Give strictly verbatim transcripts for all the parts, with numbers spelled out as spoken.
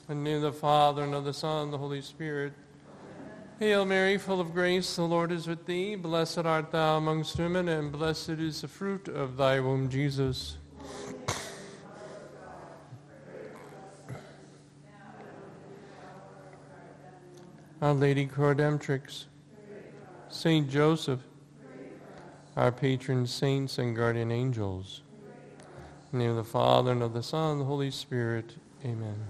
In the name of the Father, and of the Son, and the Holy Spirit. Hail Mary, full of grace, the Lord is with thee. Blessed art thou amongst women, and blessed is the fruit of thy womb, Jesus. Our Lady Coredemptrix, Saint Joseph, our patron saints and guardian angels. In the name of the Father, and of the Son, and the Holy Spirit. Amen.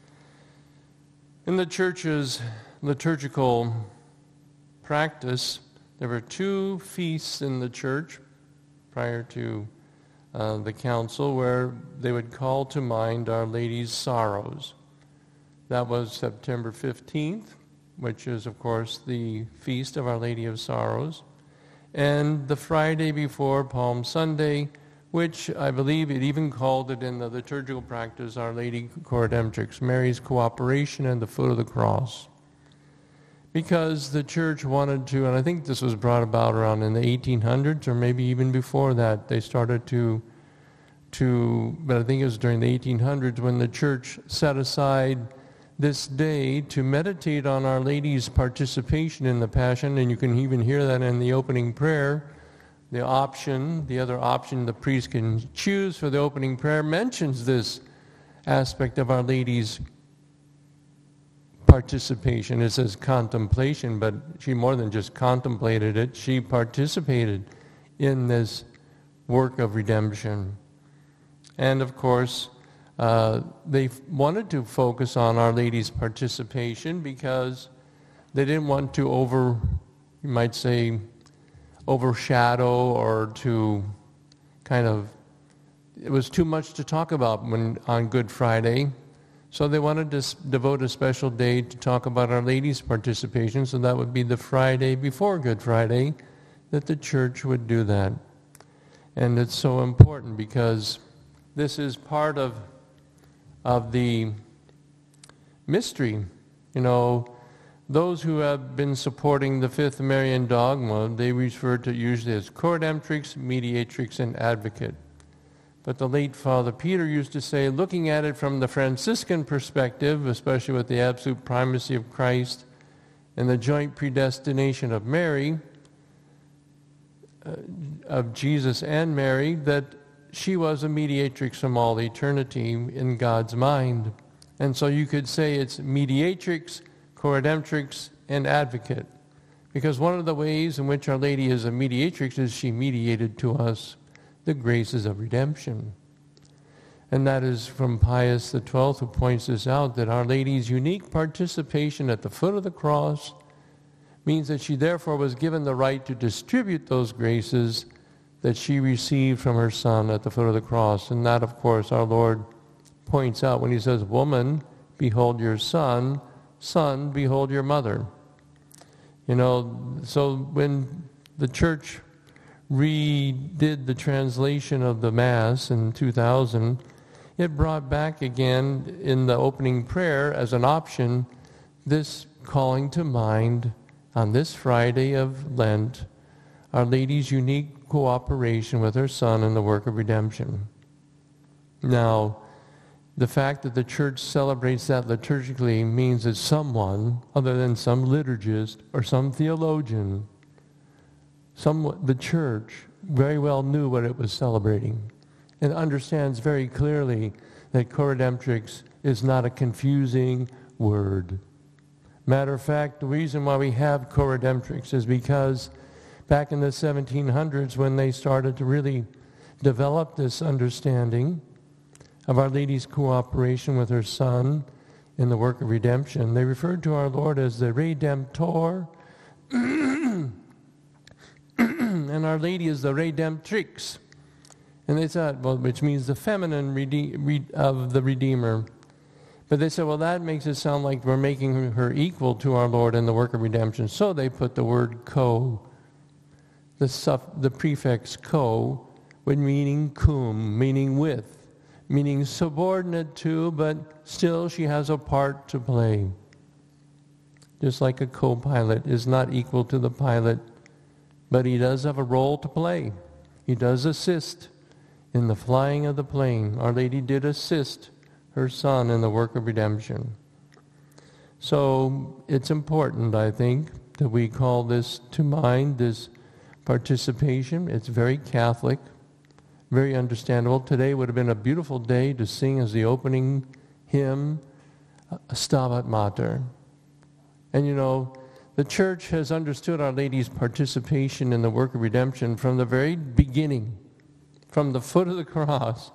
In the Church's liturgical practice, there were two feasts in the Church prior to uh, the Council where they would call to mind Our Lady's sorrows. That was September fifteenth, which is, of course, the feast of Our Lady of Sorrows, and the Friday before Palm Sunday, which I believe it even called it in the liturgical practice, Our Lady Coredemptrix, Mary's cooperation at the foot of the cross. Because the Church wanted to, and I think this was brought about around in the eighteen hundreds, or maybe even before that, they started to, to, but I think it was during the eighteen hundreds when the Church set aside this day to meditate on Our Lady's participation in the Passion, and you can even hear that in the opening prayer. The option, the other option the priest can choose for the opening prayer mentions this aspect of Our Lady's participation. It says contemplation, but she more than just contemplated it. She participated in this work of redemption. And of course, uh, they wanted to focus on Our Lady's participation because they didn't want to over, you might say, overshadow or to kind of, it was too much to talk about when on Good Friday. So they wanted to devote a special day to talk about Our Lady's participation, so that would be the Friday before Good Friday that the Church would do that. And it's so important because this is part of, of the mystery. You know, those who have been supporting the Fifth Marian dogma, they refer to it usually as Coredemptrix, Mediatrix, and Advocate. But the late Father Peter used to say, looking at it from the Franciscan perspective, especially with the absolute primacy of Christ and the joint predestination of Mary, uh, of Jesus and Mary, that she was a mediatrix from all eternity in God's mind. And so you could say it's Mediatrix, Coredemptrix, and Advocate. Because one of the ways in which Our Lady is a mediatrix is she mediated to us the graces of redemption. And that is from Pius the twelfth, who points this out, that Our Lady's unique participation at the foot of the cross means that she therefore was given the right to distribute those graces that she received from her Son at the foot of the cross. And that, of course, our Lord points out when he says, "Woman, behold your son. Son, behold your mother." You know, so when the Church redid the translation of the Mass in two thousand, it brought back again in the opening prayer as an option this calling to mind on this Friday of Lent, Our Lady's unique cooperation with her Son in the work of redemption. Now, the fact that the Church celebrates that liturgically means that someone, other than some liturgist or some theologian, some, the Church very well knew what it was celebrating and understands very clearly that Coredemptrix is not a confusing word. Matter of fact, the reason why we have Coredemptrix is because back in the seventeen hundreds, when they started to really develop this understanding of Our Lady's cooperation with her Son in the work of redemption, they referred to our Lord as the Redemptor, and Our Lady is the Redemptrix. And they thought, well, which means the feminine rede- re- of the Redeemer. But they said, well, that makes it sound like we're making her equal to our Lord in the work of redemption. So they put the word co, the, suff- the prefix co, with meaning cum, meaning with, meaning subordinate to, but still she has a part to play. Just like a co-pilot is not equal to the pilot, but he does have a role to play. He does assist in the flying of the plane. Our Lady did assist her Son in the work of redemption. So it's important, I think, that we call this to mind, this participation. It's very Catholic, very understandable. Today would have been a beautiful day to sing as the opening hymn, Stabat Mater. And you know, the Church has understood Our Lady's participation in the work of redemption from the very beginning, from the foot of the cross.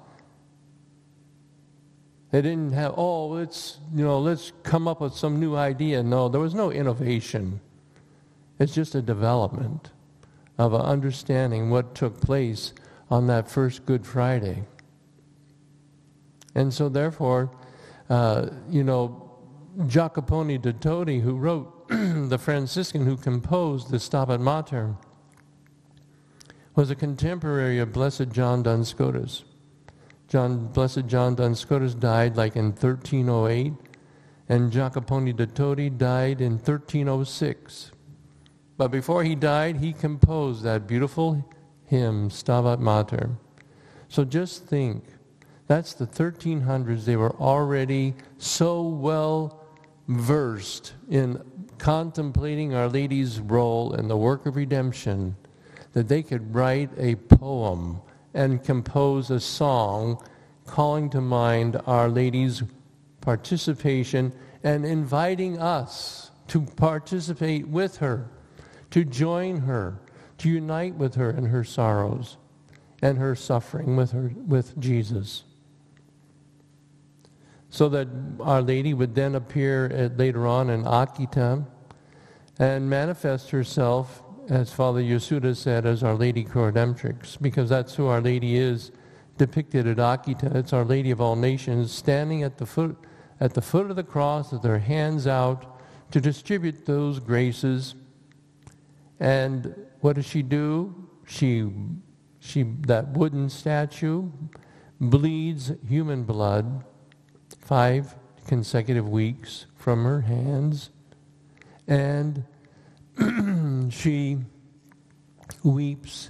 They didn't have, oh, let's, you know, let's come up with some new idea. No, there was no innovation. It's just a development of an understanding what took place on that first Good Friday. And so therefore, uh, you know, Jacopone da Todi, who wrote, the Franciscan who composed the Stabat Mater, was a contemporary of Blessed John Duns Scotus. John, Blessed John Duns Scotus died like in thirteen oh eight, and Jacopone da Todi died in thirteen oh six. But before he died, he composed that beautiful hymn, Stabat Mater. So just think, that's the thirteen hundreds. They were already so well versed in contemplating Our Lady's role in the work of redemption that they could write a poem and compose a song calling to mind Our Lady's participation and inviting us to participate with her, to join her, to unite with her in her sorrows and her suffering with her, with Jesus. So that Our Lady would then appear at, later on in Akita and manifest herself, as Father Yasuda said, as Our Lady Corredemptrix, because that's who Our Lady is depicted at Akita. It's Our Lady of all nations standing at the foot at the foot of the cross with her hands out to distribute those graces. And what does she do? She she that wooden statue bleeds human blood five consecutive weeks from her hands, and she weeps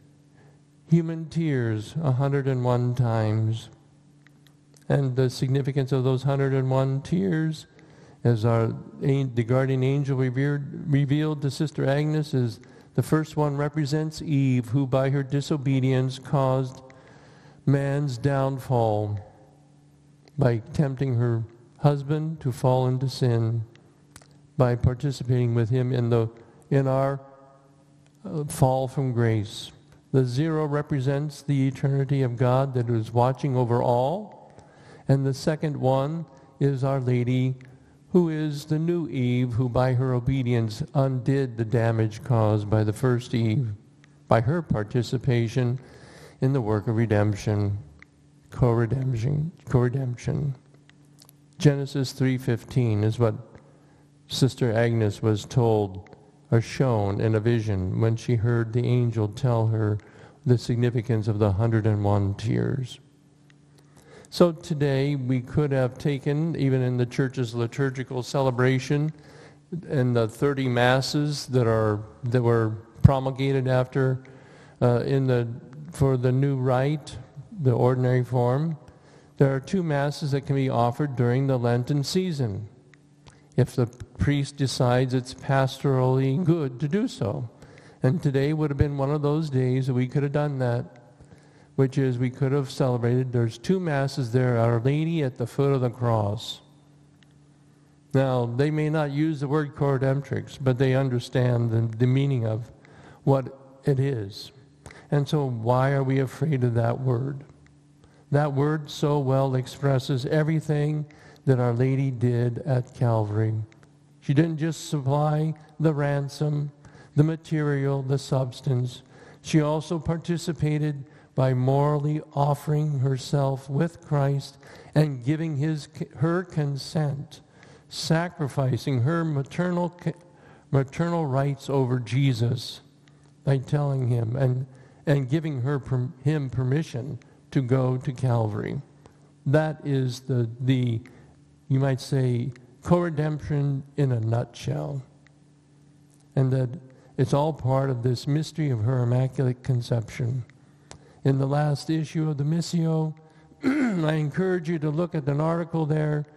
human tears one hundred and one times. And the significance of those one hundred and one tears, as our the guardian angel revered, revealed to Sister Agnes, is the first one represents Eve, who by her disobedience caused man's downfall by tempting her husband to fall into sin, by participating with him in the in our uh, fall from grace. The zero represents the eternity of God that is watching over all, and the second one is Our Lady, who is the new Eve, who by her obedience undid the damage caused by the first Eve, by her participation in the work of redemption, co-redemption, co-redemption. Genesis three fifteen is what Sister Agnes was told or shown in a vision when she heard the angel tell her the significance of the one hundred and one tears. So today we could have taken, even in the Church's liturgical celebration, and the thirty masses that are that were promulgated after uh, in the for the new rite, the ordinary form, there are two masses that can be offered during the Lenten season, if the priest decides it's pastorally good to do so. And today would have been one of those days that we could have done that, which is we could have celebrated. There's two masses there, Our Lady at the foot of the cross. Now, they may not use the word Corredemptrix, but they understand the, the meaning of what it is. And so why are we afraid of that word? That word so well expresses everything that Our Lady did at Calvary. She didn't just supply the ransom, the material, the substance. She also participated by morally offering herself with Christ and giving his her consent, sacrificing her maternal maternal rights over Jesus by telling him and and giving her him permission to go to Calvary. That is the the you might say co-redemption in a nutshell, and that it's all part of this mystery of her Immaculate Conception. In the last issue of the Missio, I encourage you to look at an article there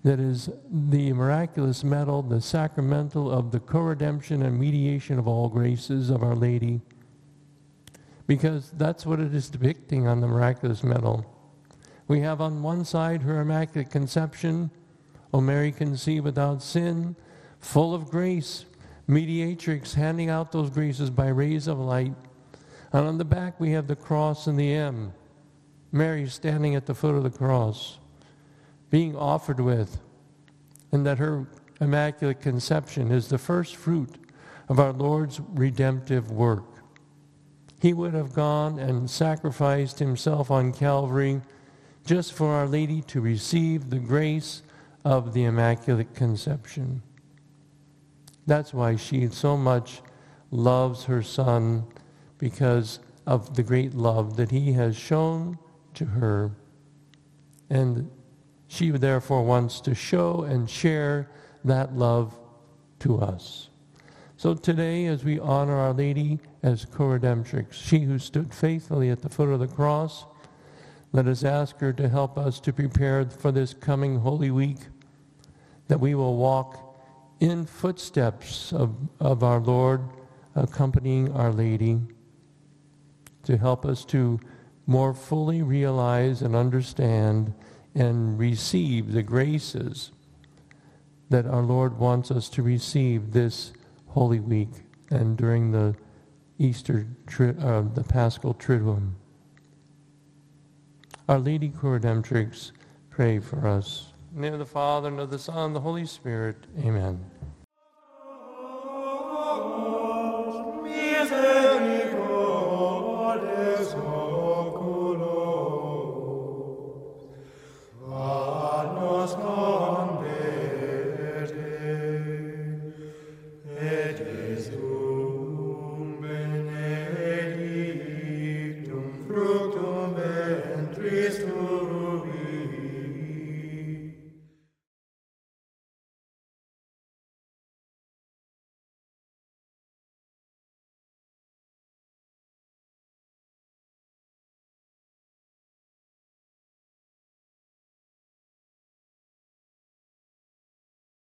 that is the miraculous medal, the sacramental of the co-redemption and mediation of all graces of Our Lady, because that's what it is depicting on the miraculous medal. We have on one side her Immaculate Conception, O Mary conceived without sin, full of grace, mediatrix, handing out those graces by rays of light. And on the back we have the cross and the M, Mary standing at the foot of the cross, being offered with, and that her Immaculate Conception is the first fruit of our Lord's redemptive work. He would have gone and sacrificed himself on Calvary just for Our Lady to receive the grace of the Immaculate Conception. That's why she so much loves her Son, because of the great love that he has shown to her. And she therefore wants to show and share that love to us. So today, as we honor Our Lady as co-redemptrix, she who stood faithfully at the foot of the cross, let us ask her to help us to prepare for this coming Holy Week, that we will walk in footsteps of, of our Lord, accompanying Our Lady, to help us to more fully realize and understand and receive the graces that our Lord wants us to receive this Holy Week and during the Easter, tri- uh, the Paschal Triduum. Our Lady Co-Redemptrix, pray for us. In the name of the Father, and of the Son, and the Holy Spirit. Amen. Misericordes